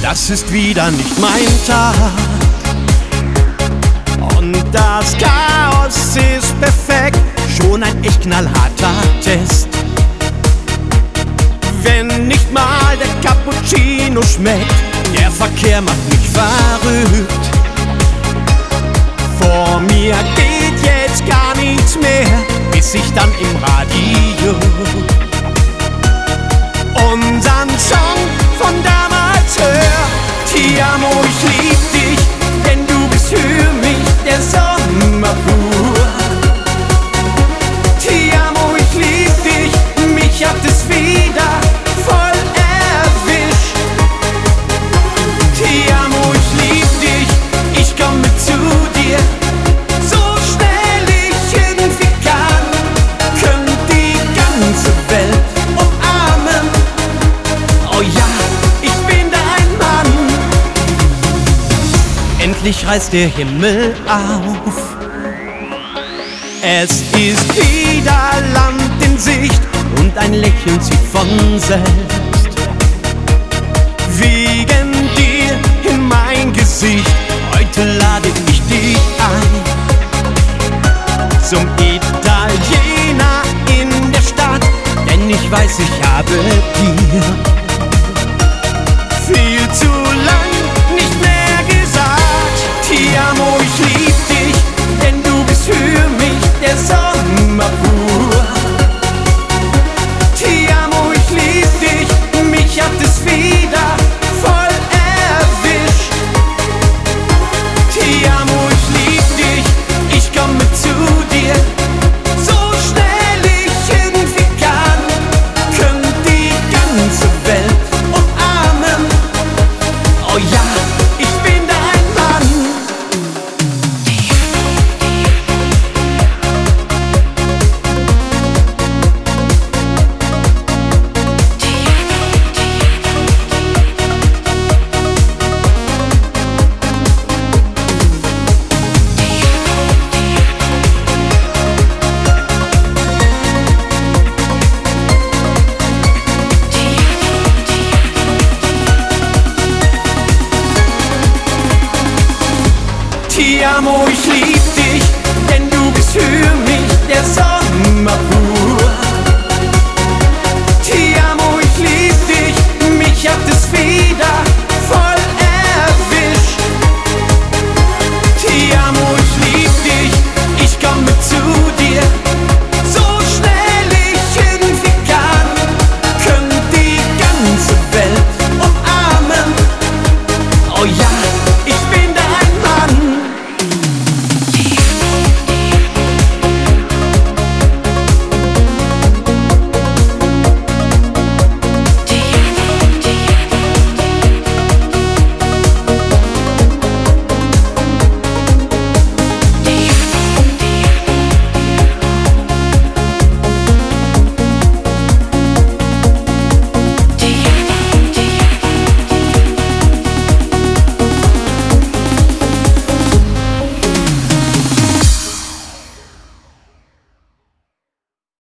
das ist wieder nicht mein Tag. Und das Chaos ist perfekt, schon ein echt knallharter Test. Wenn nicht mal der Cappuccino schmeckt, der Verkehr macht mich verrückt. Vor mir geht jetzt gar nichts mehr, bis ich dann im Radio unseren Song von damals hör. Ti amo, ich lieb dich, denn du bist für mich der Sommer pur. Ti amo, ich lieb dich, mich hat es wieder voll erwischt. Ti amo, ich lieb dich, ich komme zu dir, so schnell ich irgendwie kann. Könnt die ganze Welt umarmen, oh ja, ich bin dein Mann. Endlich reißt der Himmel auf, es ist wieder Land in Sicht und ein Lächeln zieht von selbst. Wegen dir in mein Gesicht, heute lade ich dich ein zum Italiener in der Stadt, denn ich weiß, ich habe dir viel zu lang nicht mehr gesagt. Ti amo, ich lieb dich, denn du bist für mich der Sommer pur. Ti amo, ich lieb dich, mich hat es wieder voll erwischt. Ti amo, ich lieb dich, ich komme zu dir, so schnell ich irgendwie kann. Könnt die ganze Welt umarmen, oh ja, ich bin dein Mann. Ti amo, ich lieb dich, denn du bist für mich der Sommer pur.